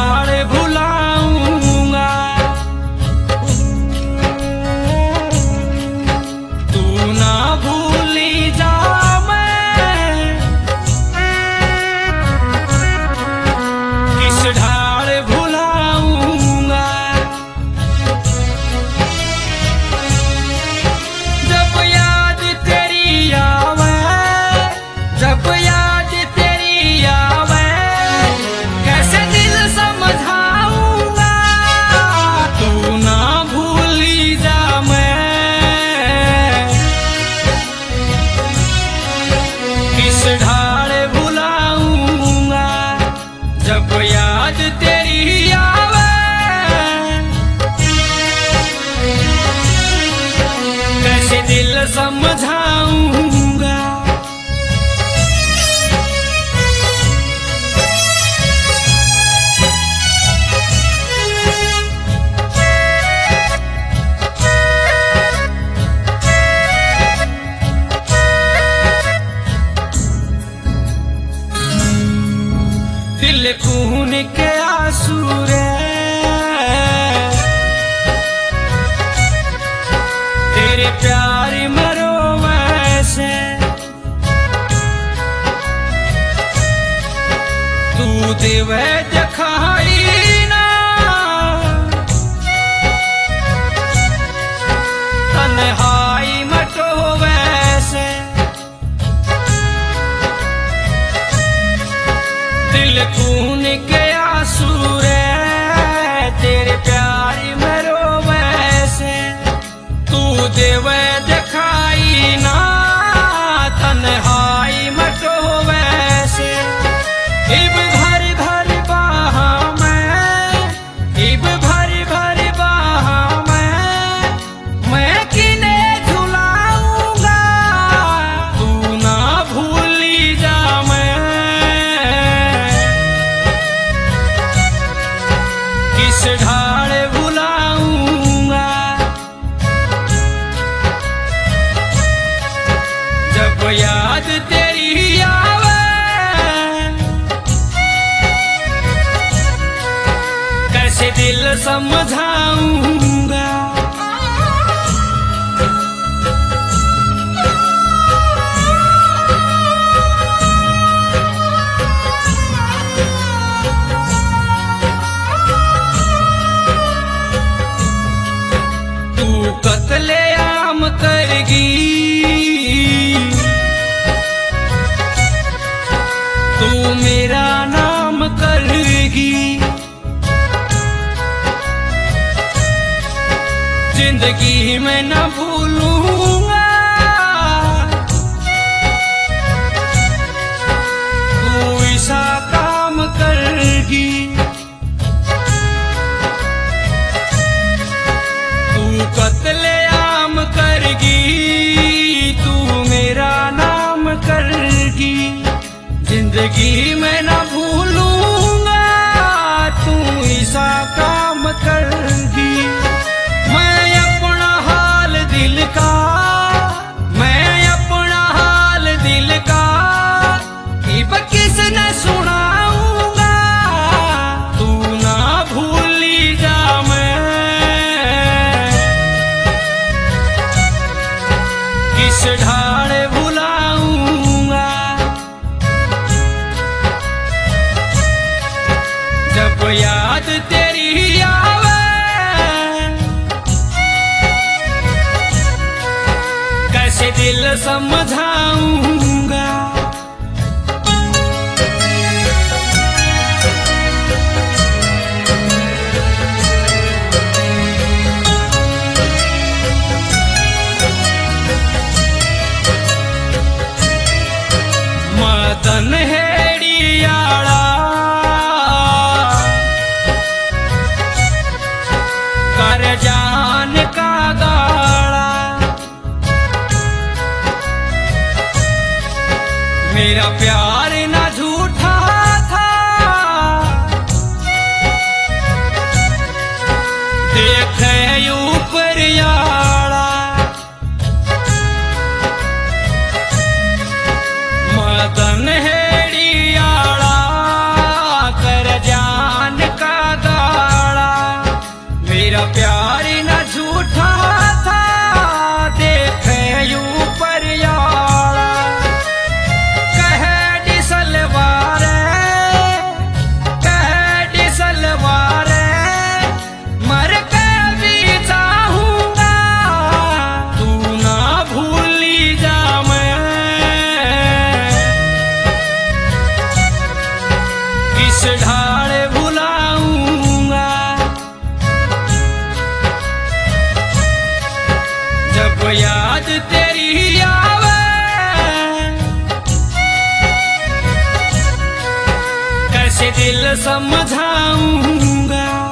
ढाल भुलाऊंगा, तू ना भूली जा मैं किस ढाल भुलाऊंगा। जब याद तेरी आवे, जब याद तेरी आवे, कैसे दिल समझाऊंगा, तू ना भूली जा मैं किस ढाल भुलाऊंगा। जब याद तेरी आवे, कैसे दिल समझाऊंगा। दिल खून के आंसू रे, तेरे प्यार मरो वैसे, तू देवे दिखाई ना, तन्हाई मटो वैसे। दिल खून के आंसू रे, तेरे प्यार में रोवे से, तू देवे दिखाई ना, तन्हाई मटो वैसे। इब भर भर बाहा मैं, इब भर भर बाहा मैं किने झुलाऊंगा, तू ना भूली जा मैं किस ढाल भुलाऊंगा। जब याद तेरी आवे, कैसे दिल समझाऊंगा। तू कत्लेआम करेगी, तू मेरा नाम करेगी, जिंदगी में न भूलूंगा, तू ऐसा काम करेगी। तू कत्लेआम करेगी, तू मेरा नाम करेगी, जिंदगी में न भूलूंगा, तू ऐसा काम करेगी। मैं अपना हाल दिल का, मैं अपना हाल दिल का इब किसने सुनाऊंगा, तू ना भूली जा मैं किस ढाल भुलाऊंगा। जब याद तेरी आवे, कैसे दिल समझाऊंगा। मदन हेड़ियाला कर जान का गाड़ा, किस ढाल भुलाऊंगा। जब याद तेरी आवे कैसे दिल समझाऊंगा।